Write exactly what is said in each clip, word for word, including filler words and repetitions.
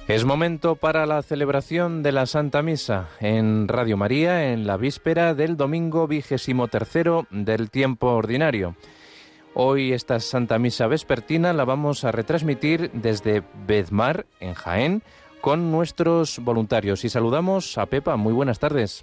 Es momento para la celebración de la Santa Misa en Radio María en la víspera del domingo vigésimo tercero del tiempo ordinario. Hoy esta Santa Misa vespertina la vamos a retransmitir desde Bedmar, en Jaén, con nuestros voluntarios. Y saludamos a Pepa. Muy buenas tardes.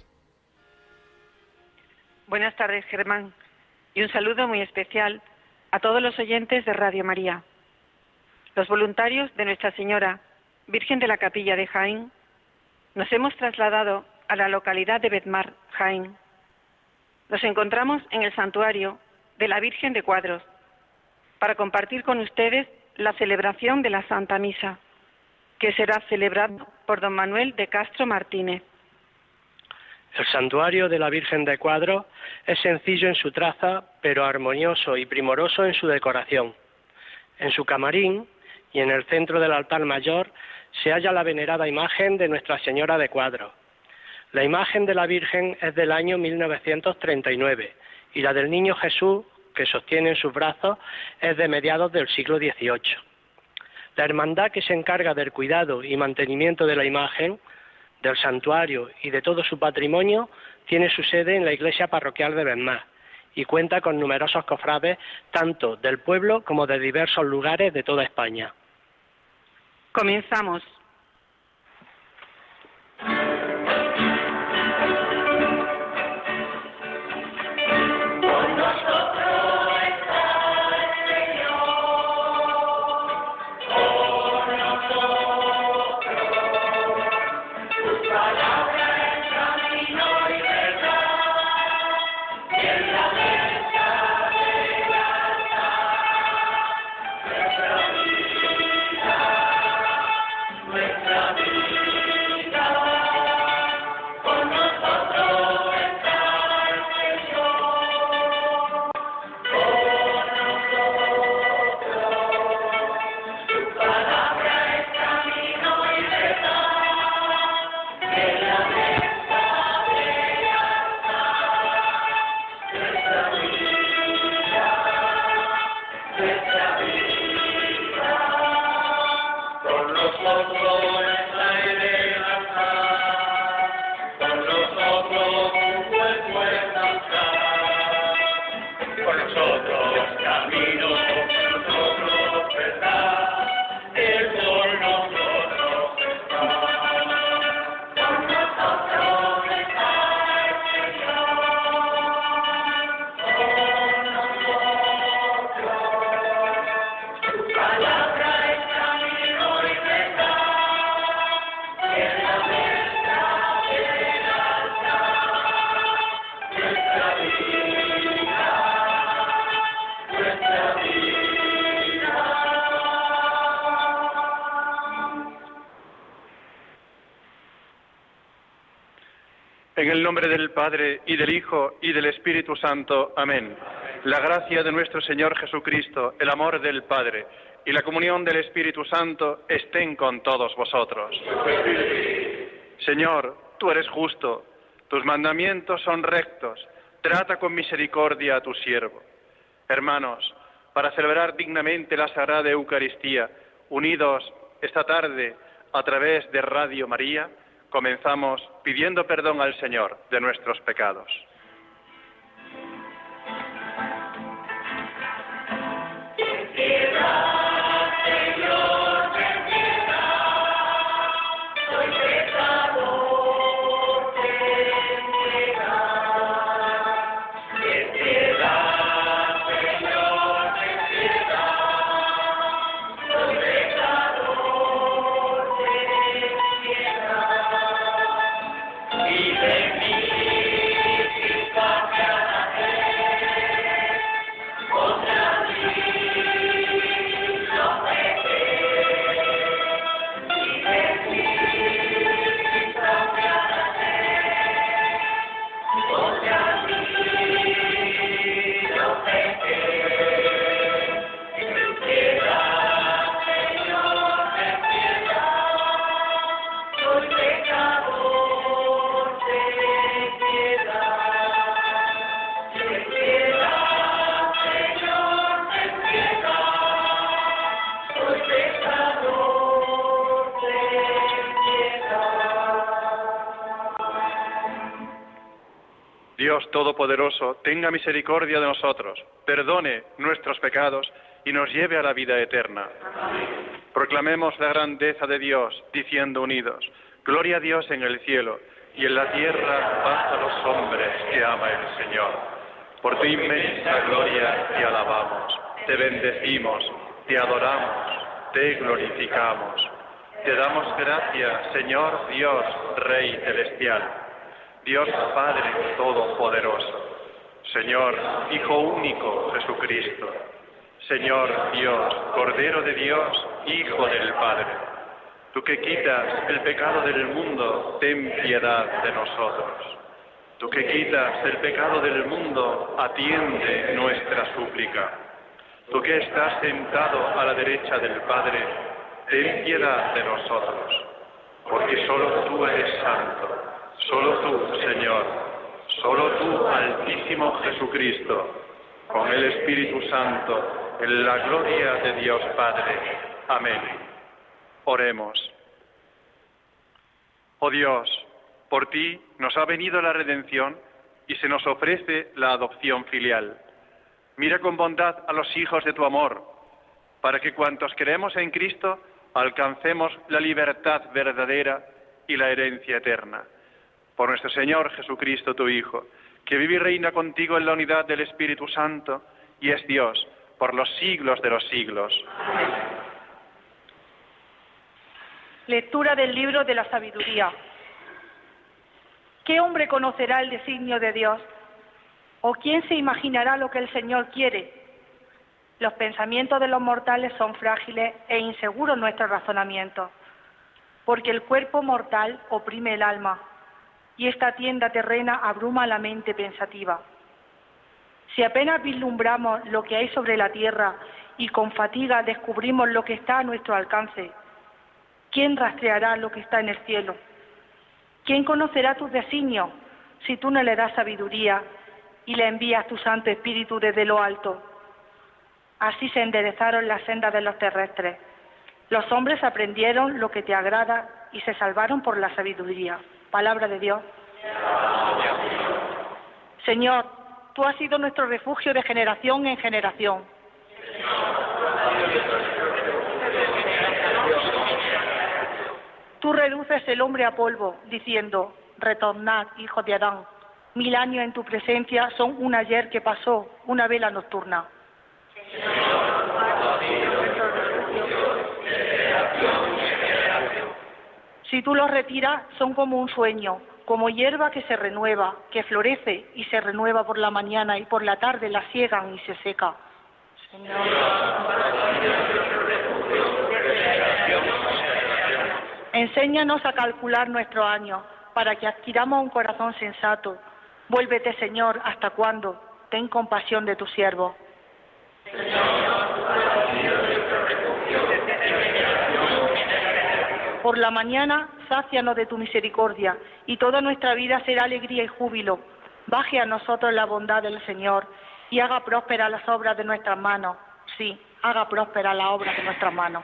Buenas tardes, Germán. Y un saludo muy especial a todos los oyentes de Radio María. Los voluntarios de Nuestra Señora Virgen de la Capilla de Jaén, nos hemos trasladado a la localidad de Bedmar, Jaén. Nos encontramos en el santuario de la Virgen de Cuadros para compartir con ustedes la celebración de la Santa Misa, que será celebrado por don Manuel de Castro Martínez. El santuario de la Virgen de Cuadros es sencillo en su traza, pero armonioso y primoroso en su decoración. En su camarín y en el centro del altar mayor se halla la venerada imagen de Nuestra Señora de Cuadros. La imagen de la Virgen es del año mil novecientos treinta y nueve y la del Niño Jesús, que sostiene en sus brazos, es de mediados del siglo dieciocho. La hermandad que se encarga del cuidado y mantenimiento de la imagen, del santuario y de todo su patrimonio, tiene su sede en la iglesia parroquial de Bedmar y cuenta con numerosos cofrades tanto del pueblo como de diversos lugares de toda España. Comenzamos. En el nombre del Padre, y del Hijo, y del Espíritu Santo. Amén. La gracia de nuestro Señor Jesucristo, el amor del Padre, y la comunión del Espíritu Santo estén con todos vosotros. Señor, tú eres justo, tus mandamientos son rectos, trata con misericordia a tu siervo. Hermanos, para celebrar dignamente la Sagrada Eucaristía, unidos esta tarde a través de Radio María, comenzamos pidiendo perdón al Señor de nuestros pecados. Y de mí Dios Todopoderoso, tenga misericordia de nosotros, perdone nuestros pecados y nos lleve a la vida eterna. Amén. Proclamemos la grandeza de Dios, diciendo unidos, gloria a Dios en el cielo, y en la tierra paz a los hombres que ama el Señor. Por tu inmensa gloria te alabamos, te bendecimos, te adoramos, te glorificamos. Te damos gracias, Señor Dios, Rey celestial, Dios Padre Todopoderoso, Señor Hijo único Jesucristo, Señor Dios, Cordero de Dios, Hijo del Padre. Tú que quitas el pecado del mundo, ten piedad de nosotros. Tú que quitas el pecado del mundo, atiende nuestra súplica. Tú que estás sentado a la derecha del Padre, ten piedad de nosotros, porque solo tú eres santo, solo tú, Señor, solo tú, Altísimo Jesucristo, con el Espíritu Santo, en la gloria de Dios Padre. Amén. Oremos. Oh Dios, por ti nos ha venido la redención y se nos ofrece la adopción filial. Mira con bondad a los hijos de tu amor, para que cuantos creemos en Cristo alcancemos la libertad verdadera y la herencia eterna. Por nuestro Señor Jesucristo, tu Hijo, que vive y reina contigo en la unidad del Espíritu Santo y es Dios por los siglos de los siglos. Amén. Lectura del libro de la sabiduría. ¿Qué hombre conocerá el designio de Dios? ¿O quién se imaginará lo que el Señor quiere? Los pensamientos de los mortales son frágiles e inseguros nuestros razonamientos, porque el cuerpo mortal oprime el alma, y esta tienda terrena abruma la mente pensativa. Si apenas vislumbramos lo que hay sobre la tierra y con fatiga descubrimos lo que está a nuestro alcance, ¿quién rastreará lo que está en el cielo? ¿Quién conocerá tus designios si tú no le das sabiduría y le envías tu Santo Espíritu desde lo alto? Así se enderezaron las sendas de los terrestres. Los hombres aprendieron lo que te agrada y se salvaron por la sabiduría. Palabra de Dios. Señor, tú has sido nuestro refugio de generación en generación. Tú reduces el hombre a polvo, diciendo, retornad, hijos de Adán. Mil años en tu presencia son un ayer que pasó, una vela nocturna. Si tú los retiras, son como un sueño, como hierba que se renueva, que florece y se renueva por la mañana y por la tarde la siegan y se seca. Señor. Enséñanos a calcular nuestros años, para que adquiramos un corazón sensato. Vuélvete, Señor, ¿hasta cuándo? Ten compasión de tu siervo. Por la mañana, sácianos de tu misericordia, y toda nuestra vida será alegría y júbilo. Baje a nosotros la bondad del Señor, y haga próspera las obras de nuestras manos. Sí, haga próspera las obras de nuestras manos.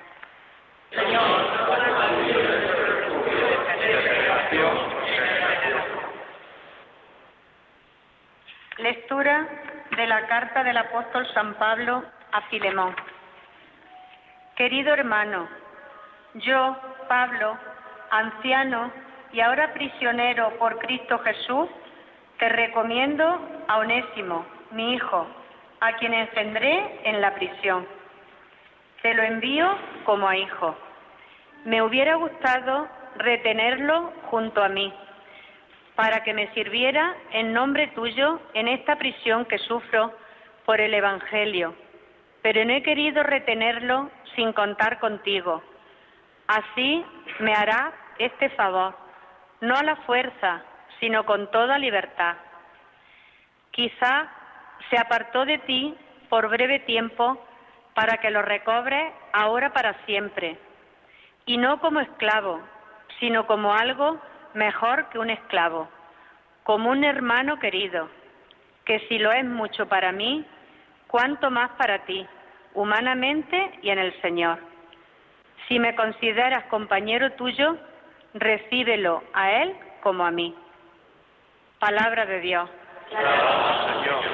Lectura de la carta del apóstol San Pablo a Filemón. Querido hermano, yo, Pablo, anciano y ahora prisionero por Cristo Jesús, te recomiendo a Onésimo, mi hijo, a quien engendré en la prisión. Te lo envío como a hijo. Me hubiera gustado retenerlo junto a mí, para que me sirviera en nombre tuyo en esta prisión que sufro por el Evangelio, pero no he querido retenerlo sin contar contigo. Así me hará este favor, no a la fuerza, sino con toda libertad. Quizá se apartó de ti por breve tiempo para que lo recobres ahora para siempre, y no como esclavo, sino como algo mejor que un esclavo, como un hermano querido, que si lo es mucho para mí, cuánto más para ti, humanamente y en el Señor. Si me consideras compañero tuyo, recíbelo a él como a mí. Palabra de Dios. Señor.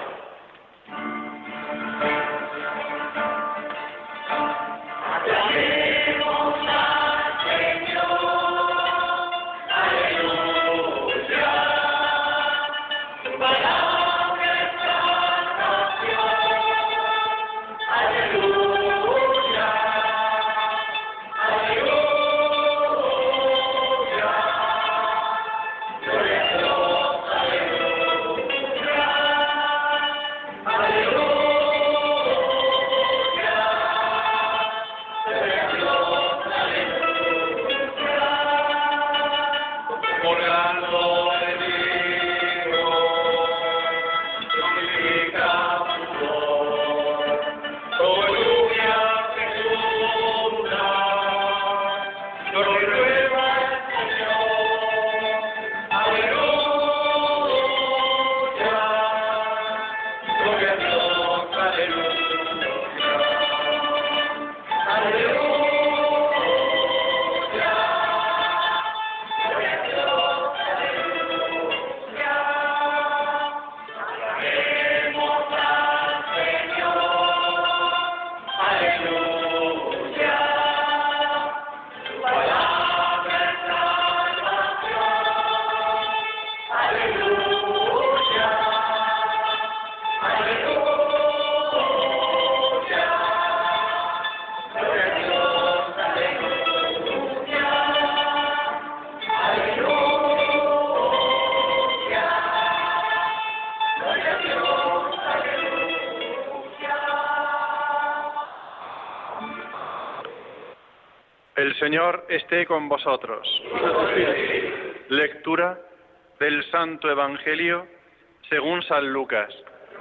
El Señor esté con vosotros. Lectura del Santo Evangelio según San Lucas.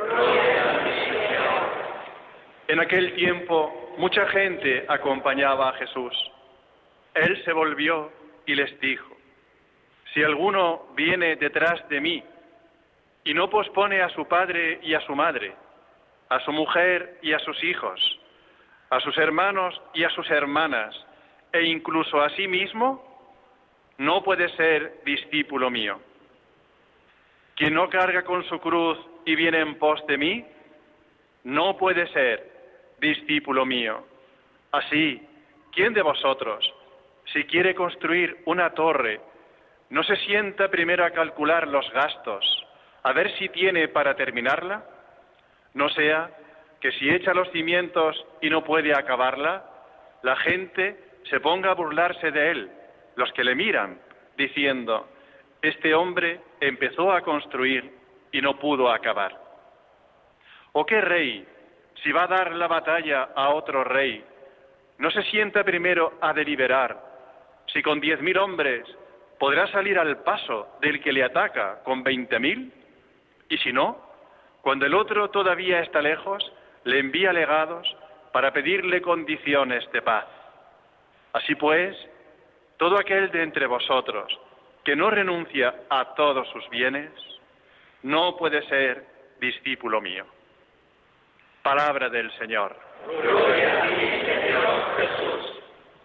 En aquel tiempo mucha gente acompañaba a Jesús. Él se volvió y les dijo: si alguno viene detrás de mí y no pospone a su padre y a su madre, a su mujer y a sus hijos, a sus hermanos y a sus hermanas, e incluso a sí mismo, no puede ser discípulo mío. Quien no carga con su cruz y viene en pos de mí, no puede ser discípulo mío. Así, ¿quién de vosotros, si quiere construir una torre, no se sienta primero a calcular los gastos, a ver si tiene para terminarla? No sea que si echa los cimientos y no puede acabarla, la gente se ponga a burlarse de él, los que le miran, diciendo: este hombre empezó a construir y no pudo acabar. ¿O qué rey, si va a dar la batalla a otro rey, no se sienta primero a deliberar si con diez mil hombres podrá salir al paso del que le ataca con veinte mil? Y si no, cuando el otro todavía está lejos, le envía legados para pedirle condiciones de paz. Así pues, todo aquel de entre vosotros que no renuncia a todos sus bienes, no puede ser discípulo mío. Palabra del Señor. Gloria a ti, Señor Jesús.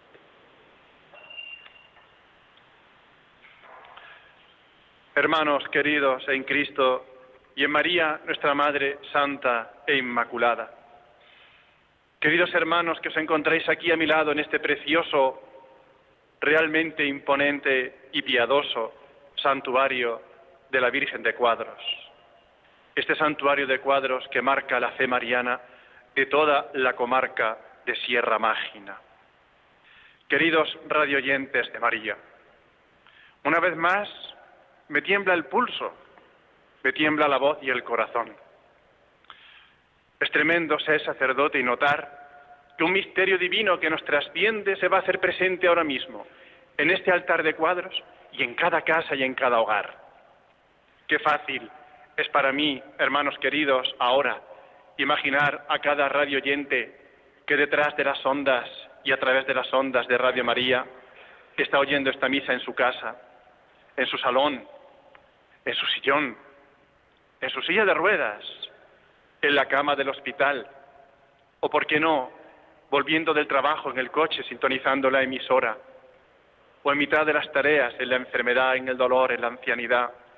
Hermanos queridos en Cristo y en María, nuestra Madre Santa e Inmaculada, queridos hermanos que os encontráis aquí a mi lado en este precioso, realmente imponente y piadoso santuario de la Virgen de Cuadros, este santuario de Cuadros que marca la fe mariana de toda la comarca de Sierra Mágina. Queridos radioyentes de María, una vez más me tiembla el pulso, me tiembla la voz y el corazón. Es tremendo ser sacerdote y notar que un misterio divino que nos trasciende se va a hacer presente ahora mismo, en este altar de Cuadros y en cada casa y en cada hogar. Qué fácil es para mí, hermanos queridos, ahora imaginar a cada radio oyente que detrás de las ondas y a través de las ondas de Radio María está oyendo esta misa en su casa, en su salón, en su sillón, en su silla de ruedas, en la cama del hospital, o por qué no, volviendo del trabajo en el coche sintonizando la emisora, o en mitad de las tareas, en la enfermedad, en el dolor, en la ancianidad,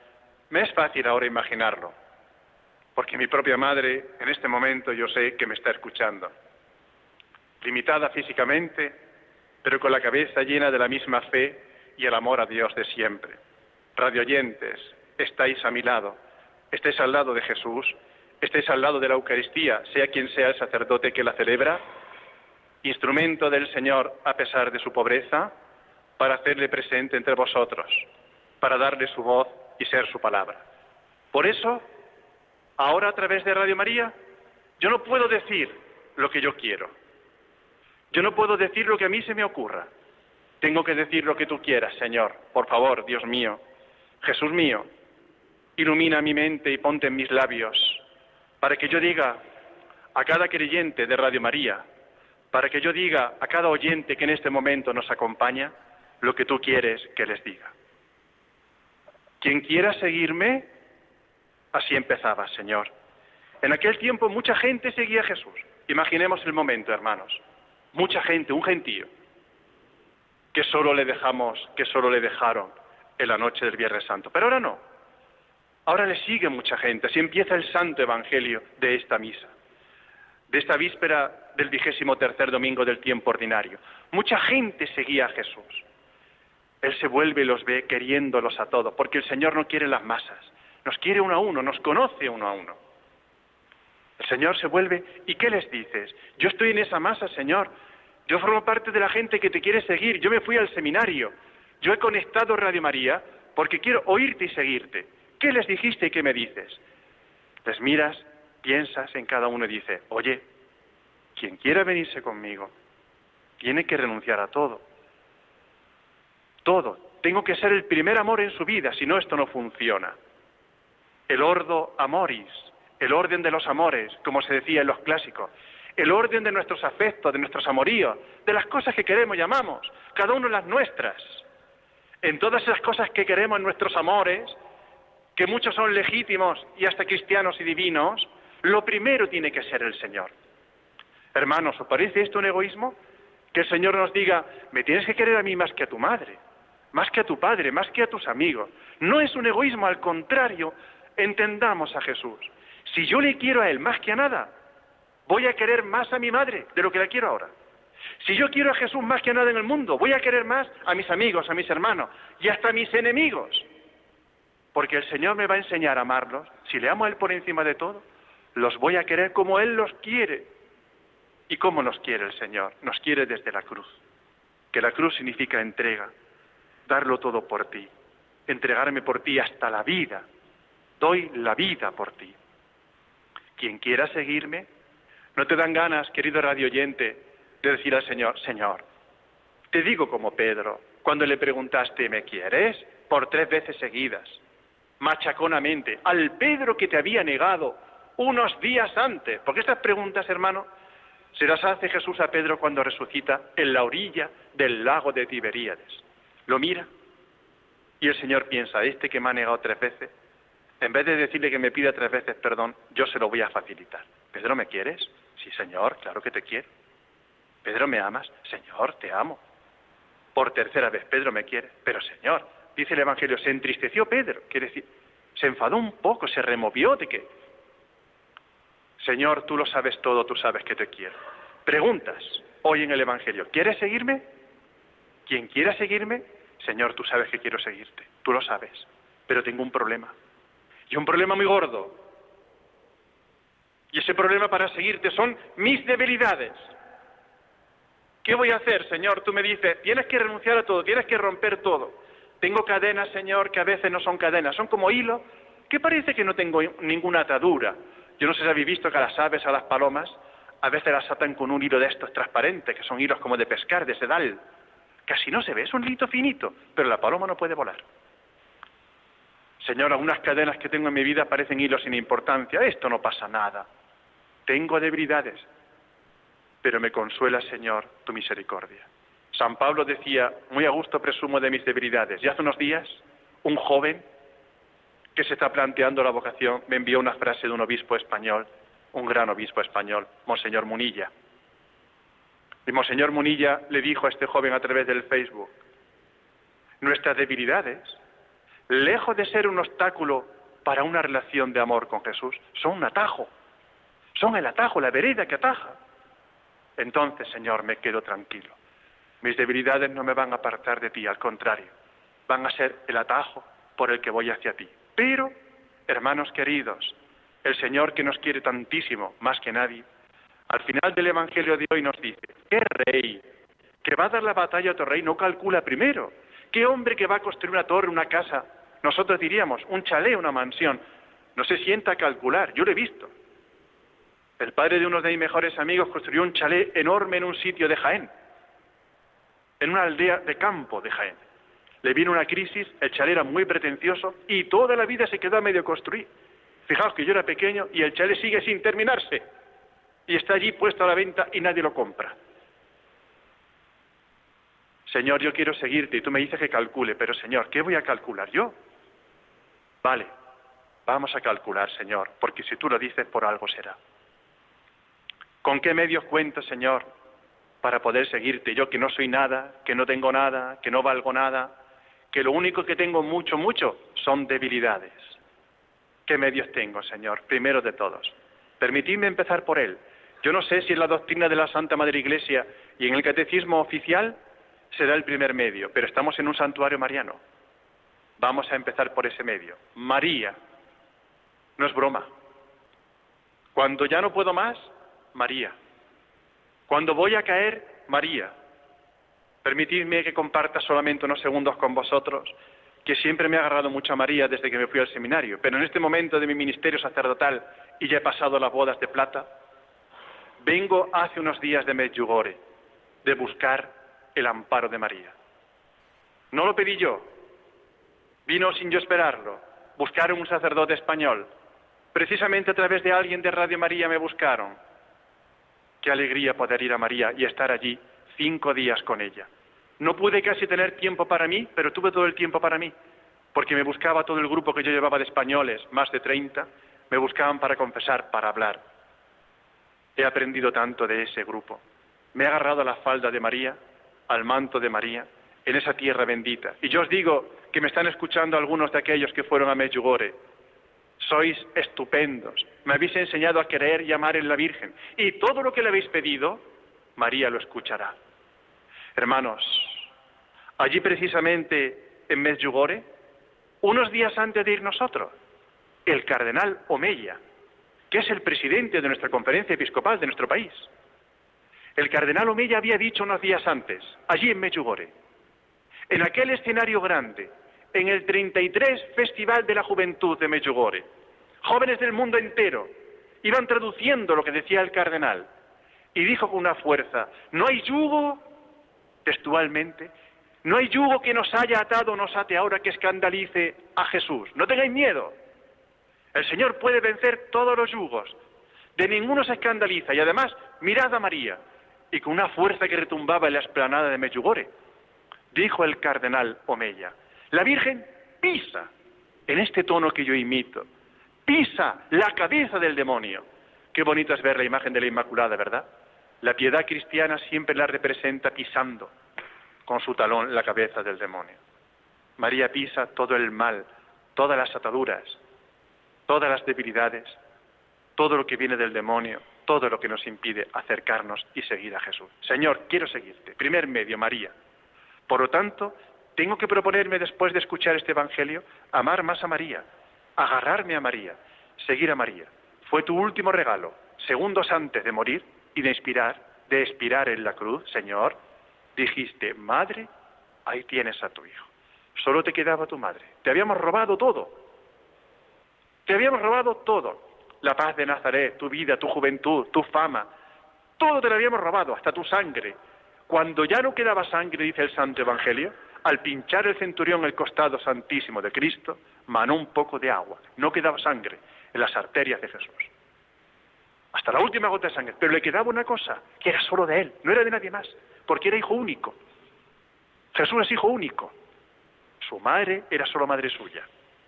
Me es fácil ahora imaginarlo, porque mi propia madre, en este momento, yo sé que me está escuchando. Limitada físicamente, pero con la cabeza llena de la misma fe y el amor a Dios de siempre. Radioyentes, estáis a mi lado, estáis al lado de Jesús, estáis al lado de la Eucaristía, sea quien sea el sacerdote que la celebra, instrumento del Señor a pesar de su pobreza, para hacerle presente entre vosotros, para darle su voz y ser su palabra. Por eso, ahora a través de Radio María, yo no puedo decir lo que yo quiero. Yo no puedo decir lo que a mí se me ocurra. Tengo que decir lo que tú quieras, Señor. Por favor, Dios mío, Jesús mío, ilumina mi mente y ponte en mis labios, para que yo diga a cada creyente de Radio María, para que yo diga a cada oyente que en este momento nos acompaña, lo que tú quieres que les diga. Quien quiera seguirme, así empezaba, Señor. En aquel tiempo mucha gente seguía a Jesús. Imaginemos el momento, hermanos. Mucha gente, un gentío, que solo le dejamos, que solo le dejaron en la noche del Viernes Santo. Pero ahora no. Ahora le sigue mucha gente. Así empieza el santo evangelio de esta misa, de esta víspera del vigésimo tercer domingo del tiempo ordinario. Mucha gente seguía a Jesús. Él se vuelve y los ve queriéndolos a todos, porque el Señor no quiere las masas, nos quiere uno a uno, nos conoce uno a uno. El Señor se vuelve, ¿y qué les dices? Yo estoy en esa masa, Señor. Yo formo parte de la gente que te quiere seguir. Yo me fui al seminario. Yo he conectado Radio María porque quiero oírte y seguirte. ¿Qué les dijiste y qué me dices? Les miras, piensas en cada uno y dices, oye, quien quiera venirse conmigo tiene que renunciar a todo. Todo. Tengo que ser el primer amor en su vida, si no esto no funciona. El ordo amoris, el orden de los amores, como se decía en los clásicos, el orden de nuestros afectos, de nuestros amoríos, de las cosas que queremos y amamos, cada uno las nuestras. En todas esas cosas que queremos, en nuestros amores, que muchos son legítimos y hasta cristianos y divinos, lo primero tiene que ser el Señor. Hermanos, ¿os parece esto un egoísmo? Que el Señor nos diga, me tienes que querer a mí más que a tu madre, más que a tu padre, más que a tus amigos. No es un egoísmo, al contrario, entendamos a Jesús. Si yo le quiero a Él más que a nada, voy a querer más a mi madre de lo que la quiero ahora. Si yo quiero a Jesús más que a nada en el mundo, voy a querer más a mis amigos, a mis hermanos y hasta a mis enemigos. Porque el Señor me va a enseñar a amarlos. Si le amo a Él por encima de todo, los voy a querer como Él los quiere. ¿Y cómo nos quiere el Señor? Nos quiere desde la cruz. Que la cruz significa entrega, darlo todo por ti, entregarme por ti hasta la vida. Doy la vida por ti. Quien quiera seguirme, ¿no te dan ganas, querido radio oyente, de decir al Señor, Señor, te digo como Pedro, cuando le preguntaste, ¿me quieres? Por tres veces seguidas, machaconamente, al Pedro que te había negado unos días antes, porque estas preguntas, hermano, se las hace Jesús a Pedro cuando resucita en la orilla del lago de Tiberíades. Lo mira y el Señor piensa, este que me ha negado tres veces, en vez de decirle que me pida tres veces perdón, yo se lo voy a facilitar. ¿Pedro, me quieres? Sí, Señor, claro que te quiero. ¿Pedro, me amas? Señor, te amo. Por tercera vez, Pedro, me quiere. Pero, Señor, dice el Evangelio, se entristeció Pedro, quiere decir, se enfadó un poco, se removió de que, Señor, tú lo sabes todo, tú sabes que te quiero. Preguntas hoy en el Evangelio, ¿quieres seguirme? Quien quiera seguirme, Señor, tú sabes que quiero seguirte, tú lo sabes, pero tengo un problema. Y un problema muy gordo. Y ese problema para seguirte son mis debilidades. ¿Qué voy a hacer, Señor? Tú me dices, tienes que renunciar a todo, tienes que romper todo. Tengo cadenas, Señor, que a veces no son cadenas, son como hilos, que parece que no tengo ninguna atadura. Yo no sé si habéis visto que a las aves, a las palomas, a veces las atan con un hilo de estos transparentes, que son hilos como de pescar, de sedal. Casi no se ve, es un hilito finito, pero la paloma no puede volar. Señor, algunas cadenas que tengo en mi vida parecen hilos sin importancia. Esto no pasa nada. Tengo debilidades, pero me consuela, Señor, tu misericordia. San Pablo decía, muy a gusto presumo de mis debilidades. Y hace unos días, un joven que se está planteando la vocación me envió una frase de un obispo español, un gran obispo español, Monseñor Munilla. Y Monseñor Munilla le dijo a este joven a través del Facebook, nuestras debilidades, lejos de ser un obstáculo para una relación de amor con Jesús. Son un atajo, son el atajo, la vereda que ataja. Entonces, Señor, me quedo tranquilo. Mis debilidades no me van a apartar de ti, al contrario, van a ser el atajo por el que voy hacia ti. Pero, hermanos queridos, el Señor que nos quiere tantísimo, más que nadie, al final del Evangelio de hoy nos dice: ¿qué rey que va a dar la batalla a otro rey no calcula primero? ¿Qué hombre que va a construir una torre, una casa, nosotros diríamos un chalet, una mansión, no se sienta a calcular? Yo lo he visto. El padre de uno de mis mejores amigos construyó un chalet enorme en un sitio de Jaén, en una aldea de campo de Jaén. Le vino una crisis, el chalet era muy pretencioso y toda la vida se quedó a medio construir. Fijaos que yo era pequeño y el chalet sigue sin terminarse y está allí puesto a la venta y nadie lo compra. Señor, yo quiero seguirte y tú me dices que calcule, pero Señor, ¿qué voy a calcular yo? Vale, vamos a calcular, Señor, porque si tú lo dices, por algo será. ¿Con qué medios cuento, Señor, para poder seguirte? Yo que no soy nada, que no tengo nada, que no valgo nada, que lo único que tengo mucho, mucho, son debilidades. ¿Qué medios tengo, Señor? Primero de todos, permitidme empezar por Él. Yo no sé si en la doctrina de la Santa Madre Iglesia y en el catecismo oficial será el primer medio, pero estamos en un santuario mariano. Vamos a empezar por ese medio. María. No es broma. Cuando ya no puedo más, María. Cuando voy a caer, María. Permitidme que comparta solamente unos segundos con vosotros, que siempre me ha agarrado mucho a María desde que me fui al seminario, pero en este momento de mi ministerio sacerdotal, y ya he pasado las bodas de plata, vengo hace unos días de Medjugorje, de buscar el amparo de María. No lo pedí yo, vino sin yo esperarlo, buscaron un sacerdote español, precisamente a través de alguien de Radio María me buscaron. Qué alegría poder ir a María y estar allí cinco días con ella. No pude casi tener tiempo para mí, pero tuve todo el tiempo para mí, porque me buscaba todo el grupo que yo llevaba de españoles, más de treinta, me buscaban para confesar, para hablar. He aprendido tanto de ese grupo. Me he agarrado a la falda de María, al manto de María, en esa tierra bendita. Y yo os digo que me están escuchando algunos de aquellos que fueron a Medjugorje. Sois estupendos, me habéis enseñado a querer y amar en la Virgen, y todo lo que le habéis pedido, María lo escuchará. Hermanos, allí precisamente en Medjugorje, unos días antes de ir nosotros, el cardenal Omeya, que es el presidente de nuestra conferencia episcopal de nuestro país, el cardenal Omeya había dicho unos días antes, allí en Medjugorje, en aquel escenario grande, en el treinta y tres Festival de la Juventud de Medjugorje, jóvenes del mundo entero iban traduciendo lo que decía el cardenal y dijo con una fuerza: no hay yugo, textualmente, no hay yugo que nos haya atado o nos ate ahora que escandalice a Jesús. No tengáis miedo, el Señor puede vencer todos los yugos, de ninguno se escandaliza. Y además, mirad a María. Y con una fuerza que retumbaba en la explanada de Medjugorje, dijo el cardenal Omeya: la Virgen pisa, en este tono que yo imito, pisa la cabeza del demonio. Qué bonito es ver la imagen de la Inmaculada, ¿verdad? La piedad cristiana siempre la representa pisando con su talón la cabeza del demonio. María pisa todo el mal, todas las ataduras, todas las debilidades, todo lo que viene del demonio, todo lo que nos impide acercarnos y seguir a Jesús. Señor, quiero seguirte. Primer medio, María. Por lo tanto, tengo que proponerme, después de escuchar este Evangelio, amar más a María, agarrarme a María, seguir a María. Fue tu último regalo, segundos antes de morir y de expirar, de expirar en la cruz, Señor. Dijiste: madre, ahí tienes a tu hijo. Solo te quedaba tu madre. Te habíamos robado todo. Te habíamos robado todo. La paz de Nazaret, tu vida, tu juventud, tu fama. Todo te lo habíamos robado, hasta tu sangre. Cuando ya no quedaba sangre, dice el Santo Evangelio, al pinchar el centurión el costado santísimo de Cristo, manó un poco de agua. No quedaba sangre en las arterias de Jesús. Hasta la última gota de sangre. Pero le quedaba una cosa, que era solo de Él, no era de nadie más, porque era hijo único. Jesús es hijo único. Su madre era solo madre suya.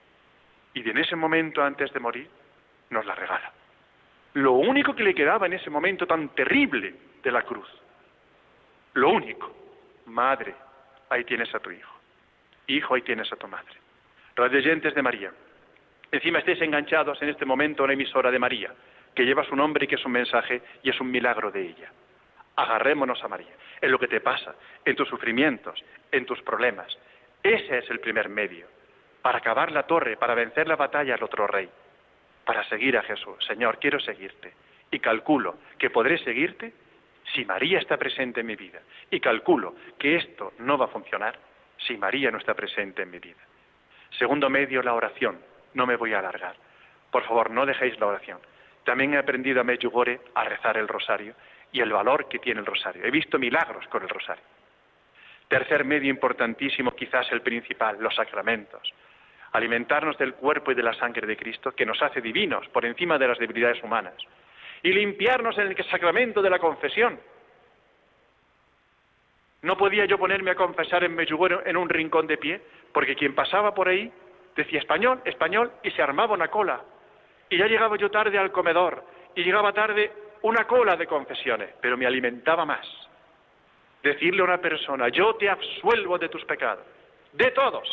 Y en ese momento, antes de morir, nos la regala. Lo único que le quedaba en ese momento tan terrible de la cruz. Lo único. Madre, ahí tienes a tu hijo. Hijo, ahí tienes a tu madre. Radioyentes de María, Encima estéis enganchados en este momento a una emisora de María, que lleva su nombre y que es un mensaje y es un milagro de ella. Agarrémonos a María, en lo que te pasa, en tus sufrimientos, en tus problemas. Ese es el primer medio, para acabar la torre, para vencer la batalla al otro rey, para seguir a Jesús. Señor, quiero seguirte, y calculo que podré seguirte si María está presente en mi vida, y calculo que esto no va a funcionar si María no está presente en mi vida. Segundo medio, la oración. No me voy a alargar. Por favor, no dejéis la oración. También he aprendido a Medjugorje a rezar el rosario y el valor que tiene el rosario. He visto milagros con el rosario. Tercer medio importantísimo, quizás el principal, los sacramentos. Alimentarnos del cuerpo y de la sangre de Cristo, que nos hace divinos por encima de las debilidades humanas. Y limpiarnos en el sacramento de la confesión. No podía yo ponerme a confesar en Medjugorje en un rincón de pie, porque quien pasaba por ahí decía español, español, y se armaba una cola. Y ya llegaba yo tarde al comedor, y llegaba tarde una cola de confesiones, pero me alimentaba más. Decirle a una persona, yo te absuelvo de tus pecados, de todos,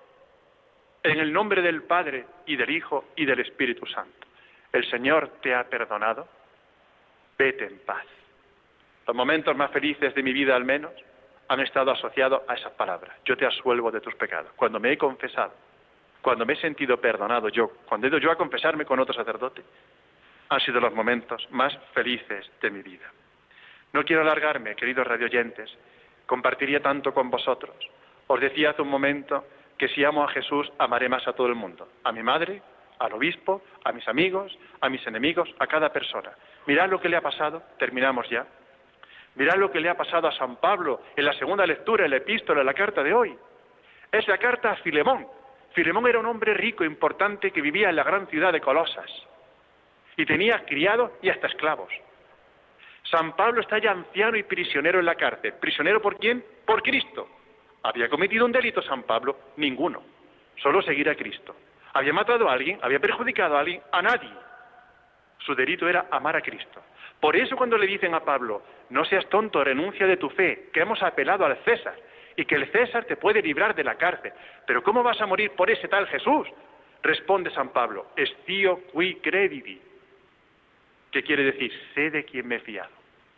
en el nombre del Padre, y del Hijo, y del Espíritu Santo. El Señor te ha perdonado, vete en paz. Los momentos más felices de mi vida, al menos, han estado asociados a esas palabras. Yo te absuelvo de tus pecados. Cuando me he confesado, cuando me he sentido perdonado yo, cuando he ido yo a confesarme con otro sacerdote, han sido los momentos más felices de mi vida. No quiero alargarme, queridos radioyentes, compartiría tanto con vosotros. Os decía hace un momento que si amo a Jesús, amaré más a todo el mundo, a mi madre, al obispo, a mis amigos, a mis enemigos, a cada persona. Mirad lo que le ha pasado, terminamos ya. Mirad lo que le ha pasado a San Pablo en la segunda lectura, en la epístola, en la carta de hoy. Es la carta a Filemón. Filemón era un hombre rico, importante, que vivía en la gran ciudad de Colosas. Y tenía criados y hasta esclavos. San Pablo está ya anciano y prisionero en la cárcel. ¿Prisionero por quién? Por Cristo. ¿Había cometido un delito San Pablo? Ninguno. Solo seguir a Cristo. ¿Había matado a alguien? ¿Había perjudicado a alguien? A nadie. Su delito era amar a Cristo. Por eso cuando le dicen a Pablo, no seas tonto, renuncia de tu fe, que hemos apelado al César, y que el César te puede librar de la cárcel. ¿Pero cómo vas a morir por ese tal Jesús? Responde San Pablo, estio qui credidi. ¿Qué quiere decir? Sé de quién me he fiado.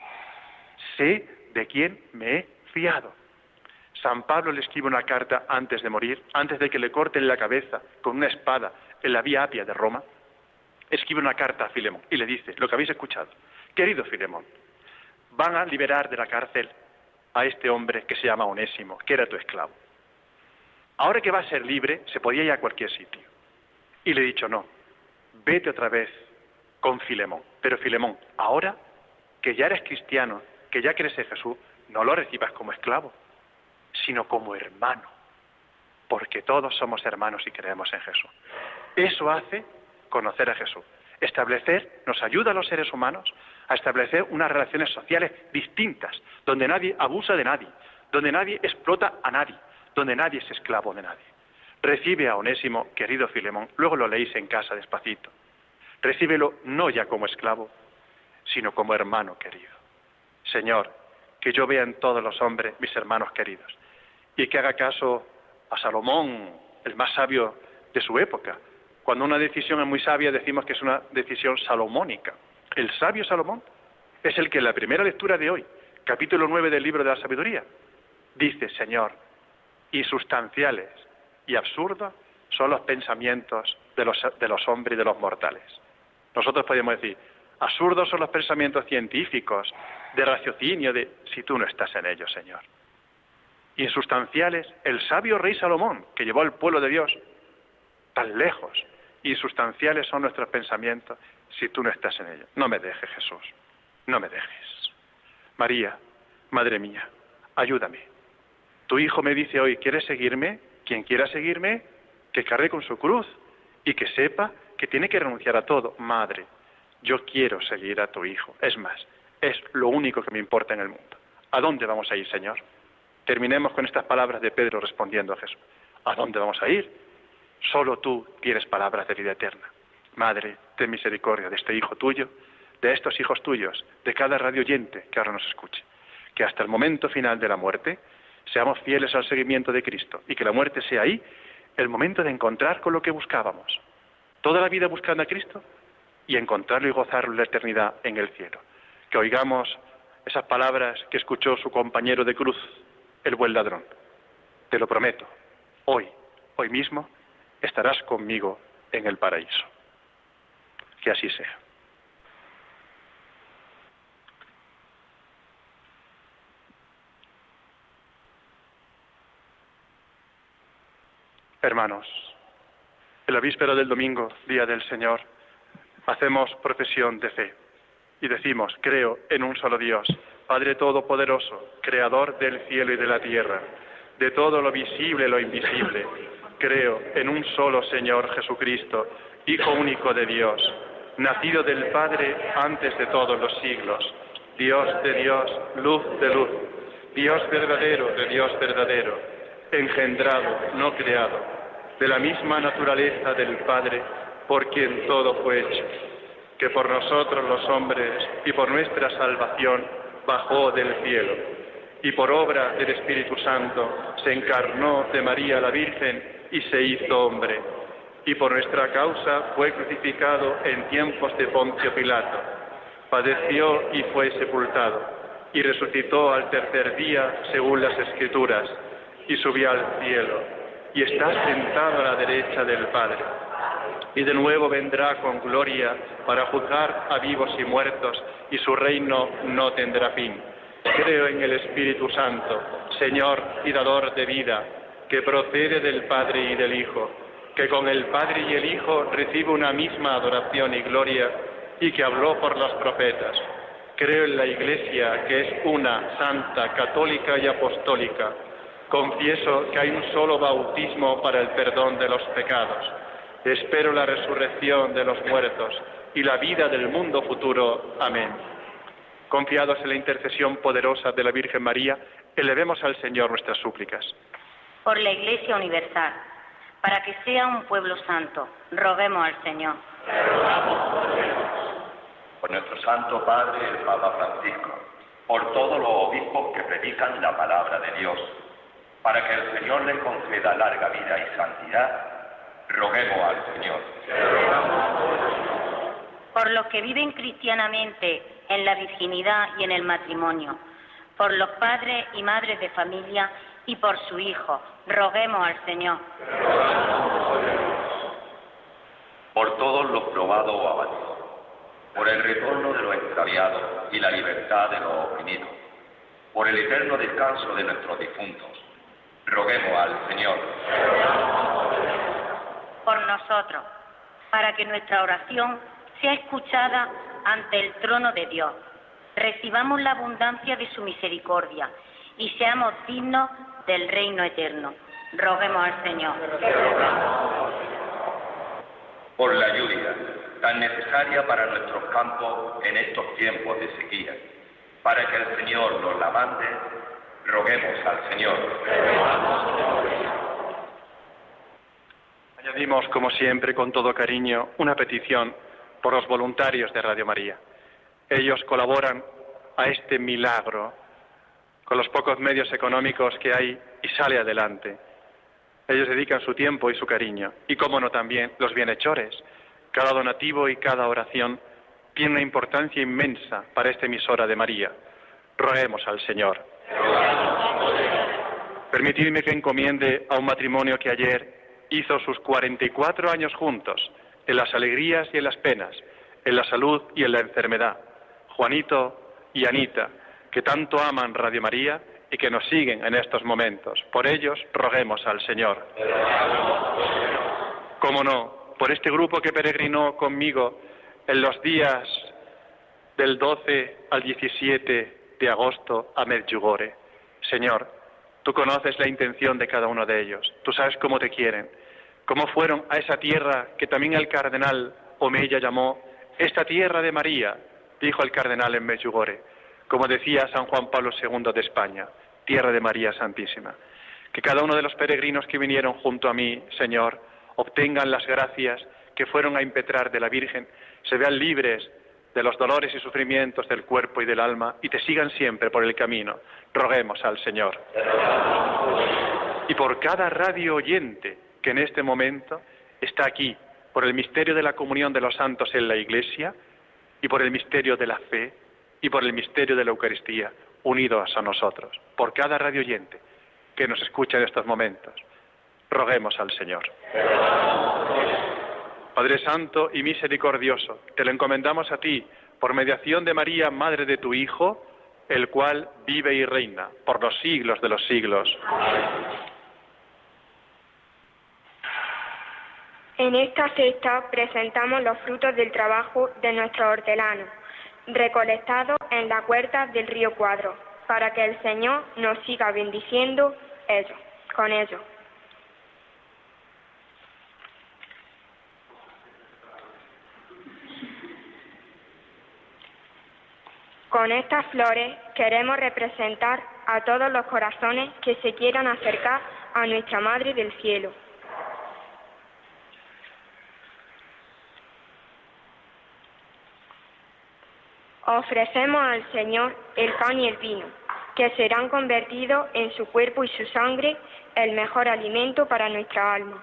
Sé de quién me he fiado. San Pablo le escribe una carta antes de morir, antes de que le corten la cabeza con una espada en la Vía Apia de Roma. Escribe una carta a Filemón y le dice, lo que habéis escuchado, querido Filemón, van a liberar de la cárcel a este hombre que se llama Onésimo, que era tu esclavo. Ahora que va a ser libre, se podía ir a cualquier sitio. Y le he dicho, no, vete otra vez con Filemón. Pero Filemón, ahora que ya eres cristiano, que ya crees en Jesús, no lo recibas como esclavo, sino como hermano, porque todos somos hermanos y creemos en Jesús. Eso hace conocer a Jesús. Establecer, nos ayuda a los seres humanos a establecer unas relaciones sociales distintas, donde nadie abusa de nadie, donde nadie explota a nadie, donde nadie es esclavo de nadie. Recibe a Onésimo, querido Filemón, luego lo leéis en casa despacito. Recíbelo no ya como esclavo, sino como hermano querido. Señor, que yo vea en todos los hombres mis hermanos queridos, y que haga caso a Salomón, el más sabio de su época. Cuando una decisión es muy sabia, decimos que es una decisión salomónica. El sabio Salomón es el que en la primera lectura de hoy, capítulo nueve del libro de la sabiduría, dice, Señor, insustanciales y absurdos son los pensamientos de los, de los hombres y de los mortales. Nosotros podríamos decir, absurdos son los pensamientos científicos, de raciocinio, de si tú no estás en ellos, Señor. Insustanciales, el sabio rey Salomón, que llevó al pueblo de Dios tan lejos. Insustanciales son nuestros pensamientos si tú no estás en ellos. No me dejes, Jesús, no me dejes. María, Madre mía, ayúdame. Tu hijo me dice hoy, ¿quieres seguirme? Quien quiera seguirme, que cargue con su cruz y que sepa que tiene que renunciar a todo. Madre, yo quiero seguir a tu hijo. Es más, es lo único que me importa en el mundo. ¿A dónde vamos a ir, Señor? Terminemos con estas palabras de Pedro respondiendo a Jesús. ¿A dónde vamos a ir? Solo tú tienes palabras de vida eterna. Madre, ten misericordia de este hijo tuyo, de estos hijos tuyos, de cada radio oyente que ahora nos escuche. Que hasta el momento final de la muerte seamos fieles al seguimiento de Cristo y que la muerte sea ahí el momento de encontrar con lo que buscábamos. toda la vida buscando a Cristo y encontrarlo y gozarlo en la eternidad en el cielo. Que oigamos esas palabras que escuchó su compañero de cruz, el buen ladrón. Te lo prometo, hoy, hoy mismo, estarás conmigo en el paraíso. Que así sea. Hermanos, en la víspera del domingo, día del Señor, hacemos profesión de fe y decimos: creo en un solo Dios, Padre Todopoderoso, Creador del cielo y de la tierra, de todo lo visible y lo invisible. Creo en un solo Señor Jesucristo, Hijo único de Dios, nacido del Padre antes de todos los siglos, Dios de Dios, luz de luz, Dios verdadero de Dios verdadero, engendrado, no creado, de la misma naturaleza del Padre, por quien todo fue hecho, que por nosotros los hombres y por nuestra salvación bajó del cielo, y por obra del Espíritu Santo se encarnó de María la Virgen y se hizo hombre, y por nuestra causa fue crucificado en tiempos de Poncio Pilato, padeció y fue sepultado, y resucitó al tercer día según las Escrituras, y subió al cielo, y está sentado a la derecha del Padre. Y de nuevo vendrá con gloria para juzgar a vivos y muertos, y su reino no tendrá fin. Creo en el Espíritu Santo, Señor y dador de vida, que procede del Padre y del Hijo, que con el Padre y el Hijo recibe una misma adoración y gloria, y que habló por los profetas. Creo en la Iglesia, que es una, santa, católica y apostólica. Confieso que hay un solo bautismo para el perdón de los pecados. Espero la resurrección de los muertos y la vida del mundo futuro. Amén. Confiados en la intercesión poderosa de la Virgen María, elevemos al Señor nuestras súplicas. Por la Iglesia Universal, para que sea un pueblo santo, roguemos al Señor. Por nuestro Santo Padre, el Papa Francisco, por todos los obispos que predican la palabra de Dios, para que el Señor les conceda larga vida y santidad, roguemos al Señor. Por los que viven cristianamente en la virginidad y en el matrimonio, por los padres y madres de familia y por su Hijo, roguemos al Señor. Por todos los probados o abatidos, por el retorno de los extraviados y la libertad de los oprimidos, por el eterno descanso de nuestros difuntos, roguemos al Señor. Por nosotros, para que nuestra oración sea escuchada ante el trono de Dios, recibamos la abundancia de su misericordia y seamos dignos del reino eterno. Roguemos al Señor. Por la lluvia, tan necesaria para nuestros campos en estos tiempos de sequía, para que el Señor nos la mande, roguemos al Señor. Añadimos, como siempre, con todo cariño, una petición por los voluntarios de Radio María. Ellos colaboran a este milagro con los pocos medios económicos que hay y sale adelante. Ellos dedican su tiempo y su cariño. Y, cómo no, también los bienhechores. Cada donativo y cada oración tiene una importancia inmensa para esta emisora de María. Roguemos al Señor. Permitidme que encomiende a un matrimonio que ayer hizo sus cuarenta y cuatro años juntos, en las alegrías y en las penas, en la salud y en la enfermedad. Juanito y Anita, que tanto aman Radio María y que nos siguen en estos momentos. Por ellos, roguemos al Señor. Cómo no, por este grupo que peregrinó conmigo en los días del doce al diecisiete de agosto a Medjugorje. Señor, tú conoces la intención de cada uno de ellos. Tú sabes cómo te quieren, cómo fueron a esa tierra que también el cardenal Omeya llamó esta tierra de María, dijo el cardenal en Medjugorje, como decía San Juan Pablo segundo de España, tierra de María Santísima. Que cada uno de los peregrinos que vinieron junto a mí, Señor, obtengan las gracias que fueron a impetrar de la Virgen, se vean libres de los dolores y sufrimientos del cuerpo y del alma y te sigan siempre por el camino. Roguemos al Señor. Y por cada radio oyente que en este momento está aquí por el misterio de la comunión de los santos en la Iglesia y por el misterio de la fe y por el misterio de la Eucaristía, unidos a nosotros, por cada radio oyente que nos escucha en estos momentos. Roguemos al Señor. Padre Santo y misericordioso, te lo encomendamos a ti, por mediación de María, Madre de tu Hijo, el cual vive y reina por los siglos de los siglos. En esta fiesta presentamos los frutos del trabajo de nuestros hortelanos, recolectados en las huertas del río Cuadro, para que el Señor nos siga bendiciendo ellos, con ellos. Con estas flores queremos representar a todos los corazones que se quieran acercar a nuestra Madre del Cielo. Ofrecemos al Señor el pan y el vino, que serán convertidos en su cuerpo y su sangre, el mejor alimento para nuestra alma.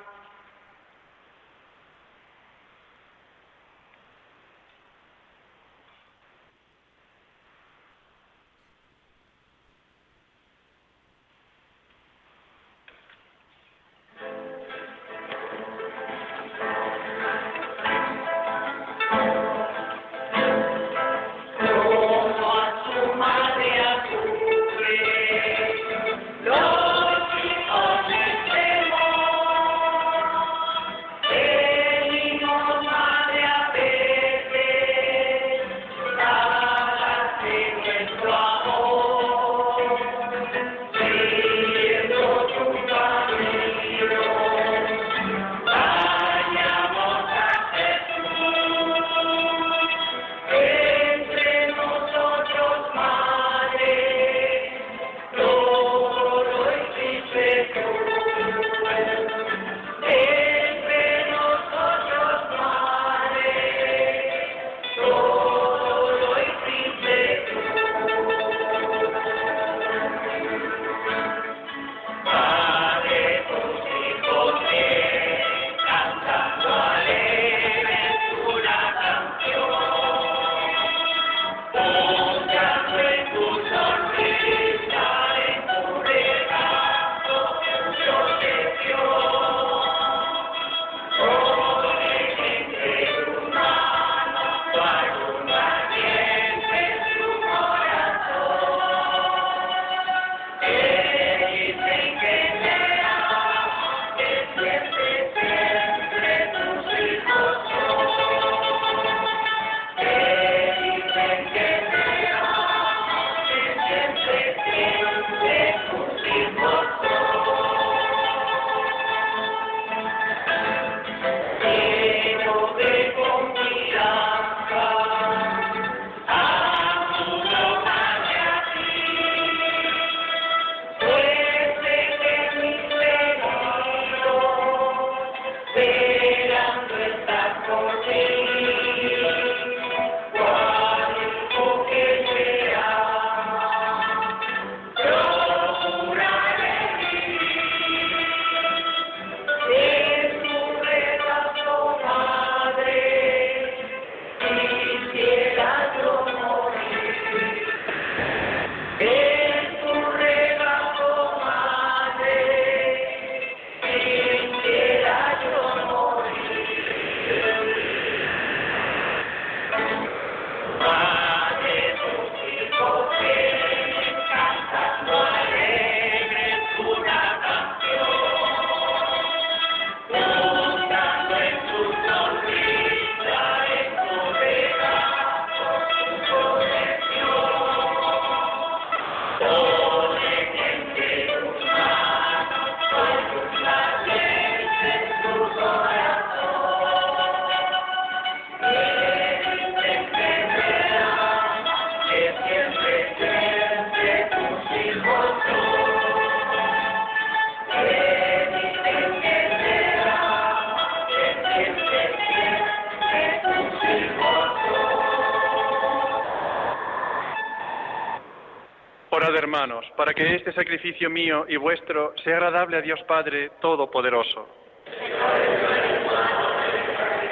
Orad, hermanos, para que este sacrificio mío y vuestro sea agradable a Dios Padre Todopoderoso.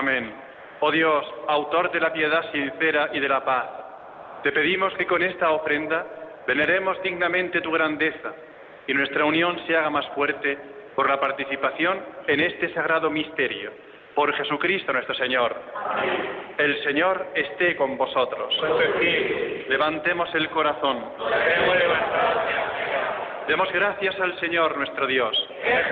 Amén. Oh Dios, autor de la piedad sincera y de la paz, te pedimos que con esta ofrenda veneremos dignamente tu grandeza y nuestra unión se haga más fuerte por la participación en este sagrado misterio. Por Jesucristo nuestro Señor. Amén. El Señor esté con vosotros. Sí. Levantemos el corazón. Demos gracias al Señor nuestro Dios.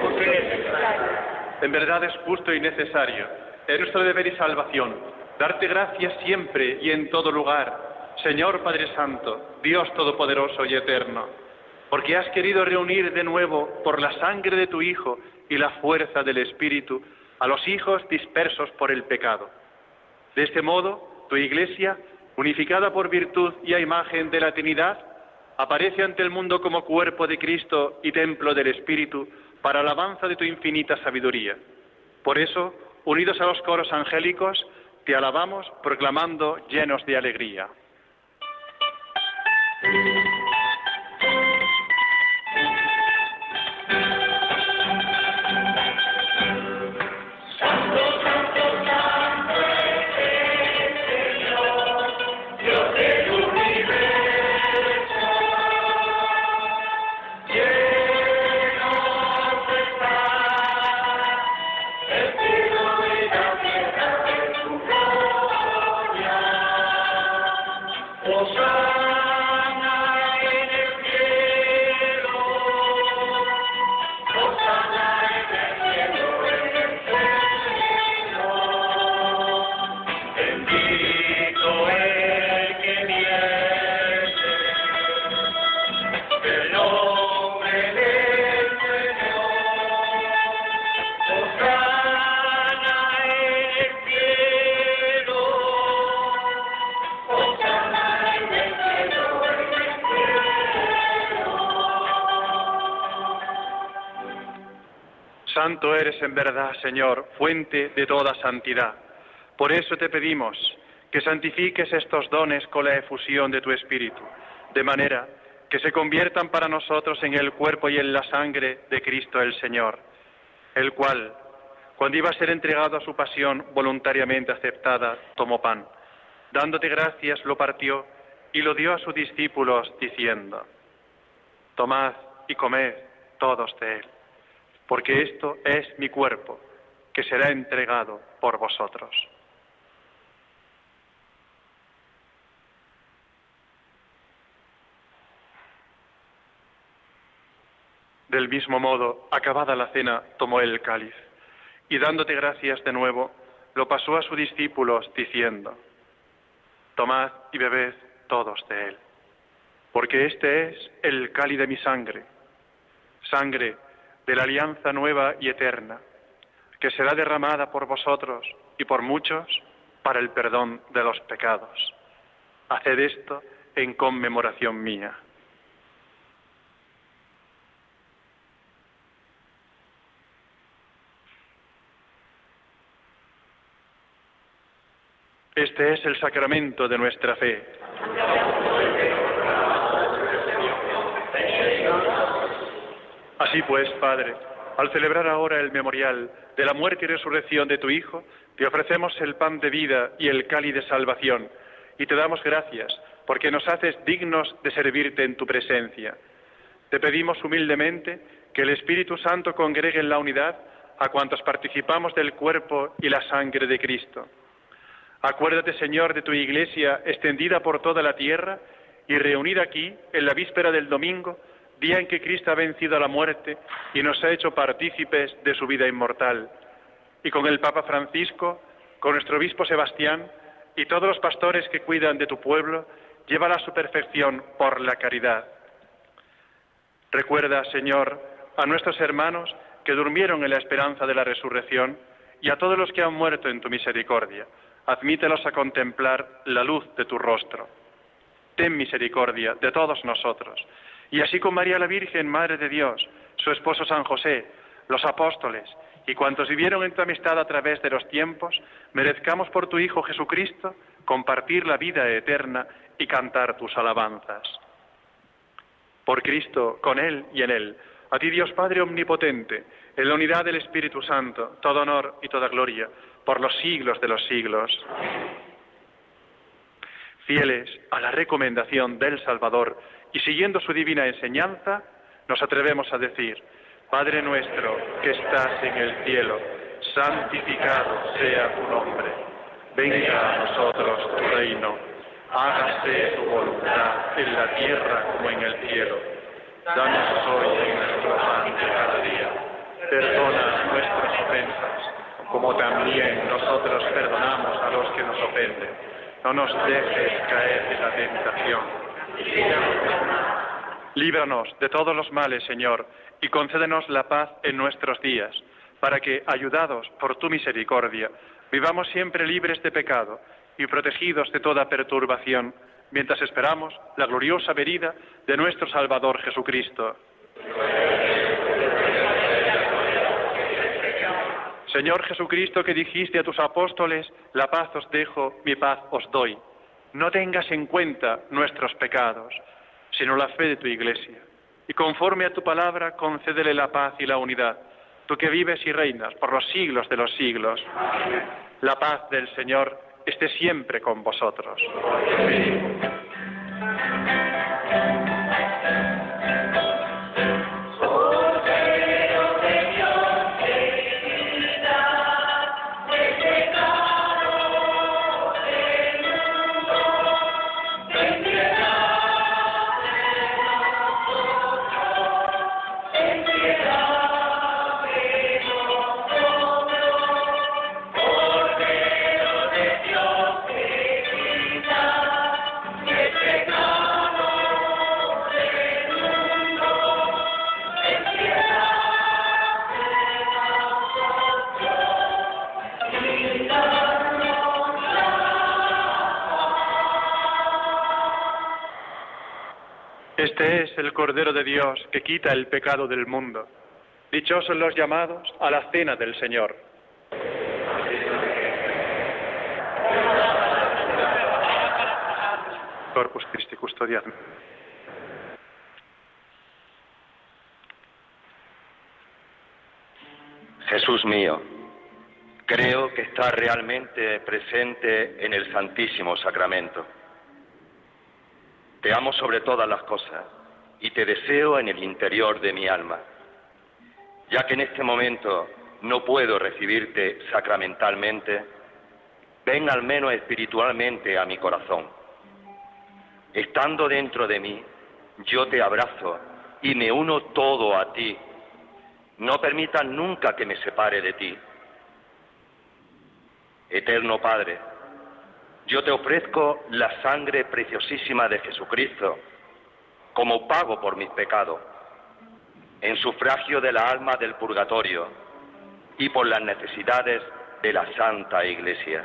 En verdad es justo y necesario, es nuestro deber y salvación, darte gracias siempre y en todo lugar, Señor Padre Santo, Dios Todopoderoso y Eterno, porque has querido reunir de nuevo por la sangre de tu Hijo y la fuerza del Espíritu a los hijos dispersos por el pecado. De este modo, tu Iglesia, unificada por virtud y a imagen de la Trinidad, aparece ante el mundo como cuerpo de Cristo y templo del Espíritu para alabanza de tu infinita sabiduría. Por eso, unidos a los coros angélicos, te alabamos proclamando llenos de alegría. Santo eres en verdad, Señor, fuente de toda santidad. Por eso te pedimos que santifiques estos dones con la efusión de tu Espíritu, de manera que se conviertan para nosotros en el cuerpo y en la sangre de Cristo el Señor, el cual, cuando iba a ser entregado a su pasión voluntariamente aceptada, tomó pan. Dándote gracias, lo partió y lo dio a sus discípulos, diciendo: tomad y comed todos de él, porque esto es mi cuerpo, que será entregado por vosotros. Del mismo modo, acabada la cena, tomó el cáliz, y dándote gracias de nuevo, lo pasó a sus discípulos, diciendo: tomad y bebed todos de él, porque este es el cáliz de mi sangre, sangre de la alianza nueva y eterna, que será derramada por vosotros y por muchos para el perdón de los pecados. Haced esto en conmemoración mía. Este es el sacramento de nuestra fe. Así pues, Padre, al celebrar ahora el memorial de la muerte y resurrección de tu Hijo, te ofrecemos el pan de vida y el cáliz de salvación, y te damos gracias, porque nos haces dignos de servirte en tu presencia. Te pedimos humildemente que el Espíritu Santo congregue en la unidad a cuantos participamos del cuerpo y la sangre de Cristo. Acuérdate, Señor, de tu Iglesia extendida por toda la tierra y reunida aquí en la víspera del domingo, día en que Cristo ha vencido a la muerte y nos ha hecho partícipes de su vida inmortal. Y con el Papa Francisco, con nuestro obispo Sebastián y todos los pastores que cuidan de tu pueblo, llévala a su perfección por la caridad. Recuerda, Señor, a nuestros hermanos que durmieron en la esperanza de la resurrección y a todos los que han muerto en tu misericordia. Admítelos a contemplar la luz de tu rostro. Ten misericordia de todos nosotros. Y así con María la Virgen, Madre de Dios, su esposo San José, los apóstoles y cuantos vivieron en tu amistad a través de los tiempos, merezcamos por tu Hijo Jesucristo compartir la vida eterna y cantar tus alabanzas. Por Cristo, con Él y en Él, A ti, Dios Padre omnipotente, en la unidad del Espíritu Santo, todo honor y toda gloria, por los siglos de los siglos. Fieles a la recomendación del Salvador y siguiendo su divina enseñanza, nos atrevemos a decir: Padre nuestro que estás en el cielo, santificado sea tu nombre. Venga a nosotros tu reino. Hágase tu voluntad en la tierra como en el cielo. Danos hoy nuestro pan de cada día. Perdona nuestras ofensas, como también nosotros perdonamos a los que nos ofenden. No nos dejes caer en la tentación. Líbranos de todos los males, Señor, y concédenos la paz en nuestros días, para que, ayudados por tu misericordia, vivamos siempre libres de pecado y protegidos de toda perturbación, mientras esperamos la gloriosa venida de nuestro Salvador Jesucristo. Señor Jesucristo, que dijiste a tus apóstoles: la paz os dejo, mi paz os doy. No tengas en cuenta nuestros pecados, sino la fe de tu Iglesia. Y conforme a tu palabra, concédele la paz y la unidad, tú que vives y reinas por los siglos de los siglos. Amén. La paz del Señor esté siempre con vosotros. Amén. Este es el Cordero de Dios que quita el pecado del mundo. Dichosos los llamados a la cena del Señor. Corpus Christi custodiadme. Jesús mío, creo que está realmente presente en el Santísimo Sacramento. Te amo sobre todas las cosas y te deseo en el interior de mi alma. Ya que en este momento no puedo recibirte sacramentalmente, ven al menos espiritualmente a mi corazón. Estando dentro de mí, yo te abrazo y me uno todo a ti. No permitas nunca que me separe de ti. Eterno Padre, yo te ofrezco la sangre preciosísima de Jesucristo como pago por mis pecados, en sufragio de la alma del purgatorio y por las necesidades de la Santa Iglesia.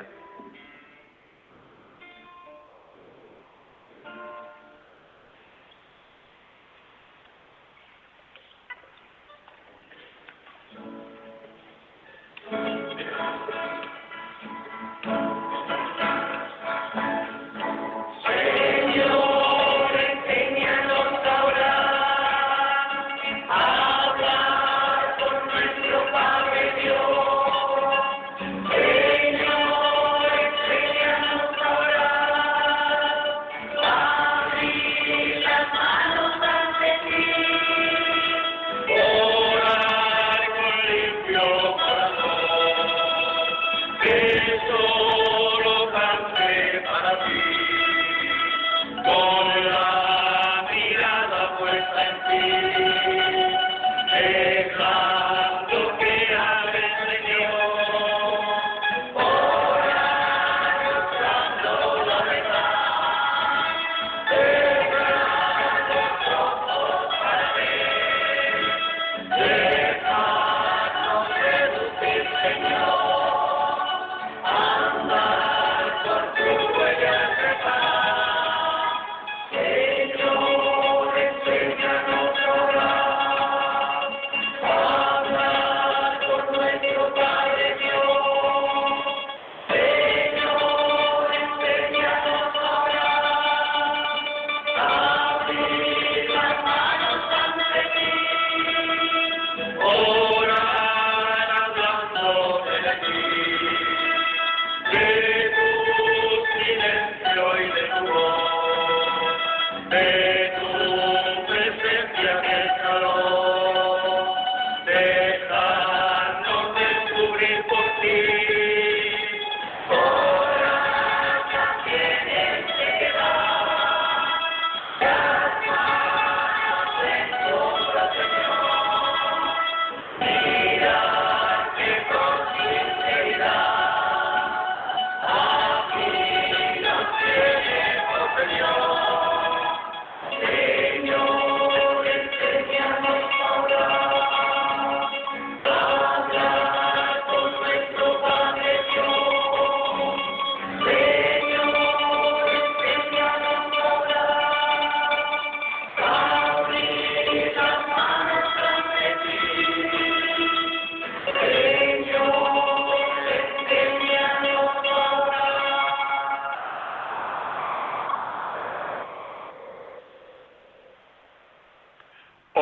Señor,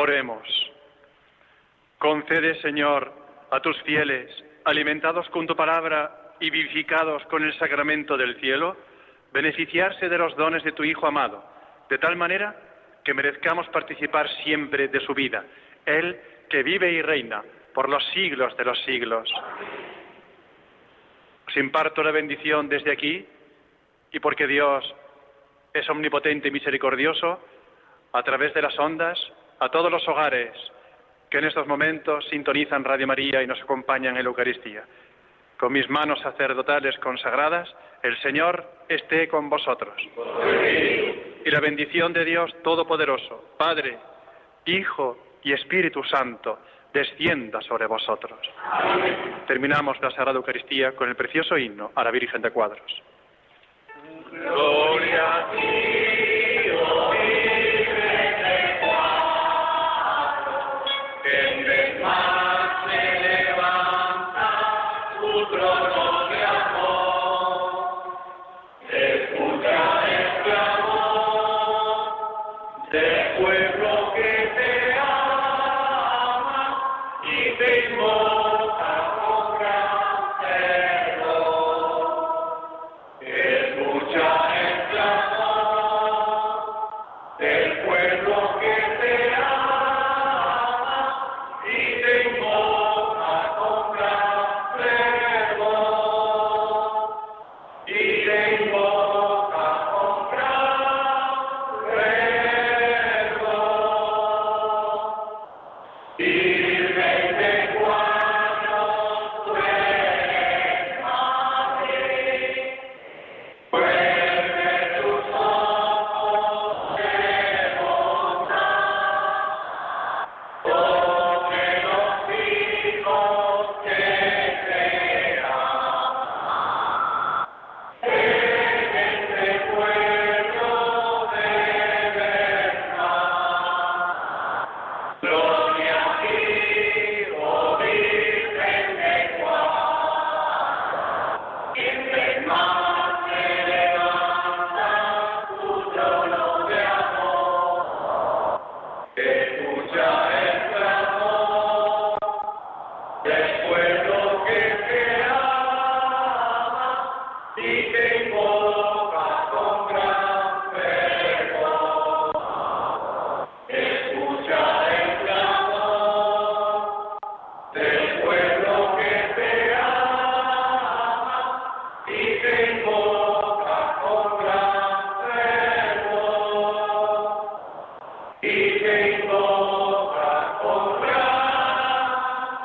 Oremos. Concede, Señor, a tus fieles, alimentados con tu palabra y vivificados con el sacramento del cielo, beneficiarse de los dones de tu Hijo amado, de tal manera que merezcamos participar siempre de su vida, Él que vive y reina por los siglos de los siglos. Os imparto la bendición desde aquí, y porque Dios es omnipotente y misericordioso, a través de las ondas, a todos los hogares que en estos momentos sintonizan Radio María y nos acompañan en la Eucaristía. Con mis manos sacerdotales consagradas, el Señor esté con vosotros. Y la bendición de Dios Todopoderoso, Padre, Hijo y Espíritu Santo, descienda sobre vosotros. Amén. Terminamos la Sagrada Eucaristía con el precioso himno a la Virgen de Cuadros. Gloria a ti, oh Virgen de Cuadros, en desmar se levanta tu trono de amor. Escucha el clamor del pueblo que te ama y te invoca con gran fervor. Escucha el clamor del pueblo que te ama y te invoca con gran fervor. Y te invoca con gran fervor. Virgen de Cuadros, tú eres madre. Vuelve tus ojos de bondad sobre los hijos que te aman. En este pueblo de verdad. Gloria a ti, oh Virgen de Cuadros. En desmar se levanta tu trono de amor. Escucha el clamor del pueblo que te ama y te invoca con gran fervor. Escucha el clamor del pueblo que te ama y te invoca con gran fervor. Y te invoca con gran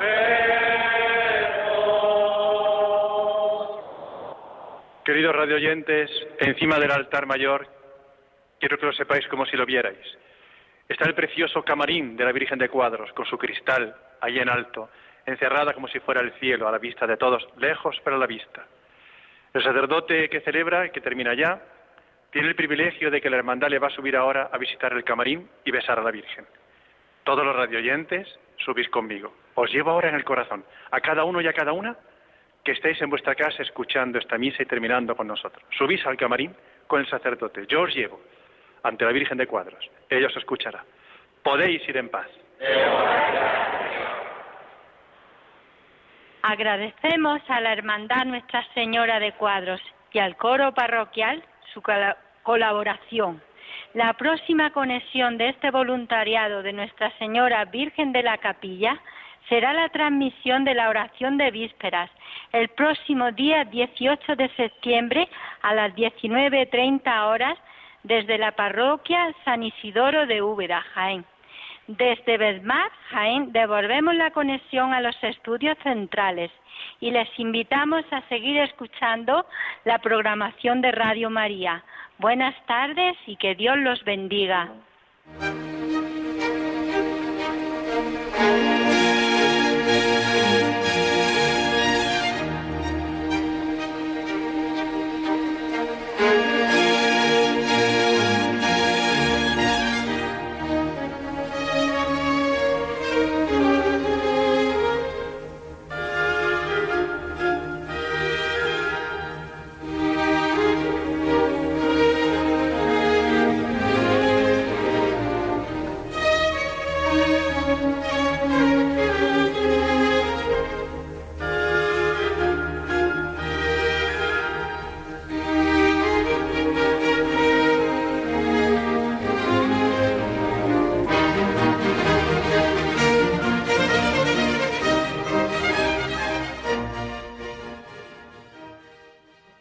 fervor. Queridos radioyentes, encima del altar mayor, quiero que lo sepáis como si lo vierais. Está el precioso camarín de la Virgen de Cuadros, con su cristal, ahí en alto, encerrada como si fuera el cielo, a la vista de todos, lejos pero a la vista. El sacerdote que celebra, y que termina ya, tiene el privilegio de que la hermandad le va a subir ahora a visitar el camarín y besar a la Virgen. Todos los radioyentes, subís conmigo. Os llevo ahora en el corazón, a cada uno y a cada una, que estéis en vuestra casa escuchando esta misa y terminando con nosotros. Subís al camarín con el sacerdote. Yo os llevo ante la Virgen de Cuadros. Ella os escuchará. Podéis ir en paz. Agradecemos a la Hermandad Nuestra Señora de Cuadros y al coro parroquial su colaboración. La próxima conexión de este voluntariado de Nuestra Señora Virgen de la Capilla será la transmisión de la oración de vísperas el próximo día dieciocho de septiembre a las diecinueve treinta horas desde la parroquia San Isidoro de Úbeda, Jaén. Desde Besmar, Jaén, devolvemos la conexión a los estudios centrales y les invitamos a seguir escuchando la programación de Radio María. Buenas tardes y que Dios los bendiga.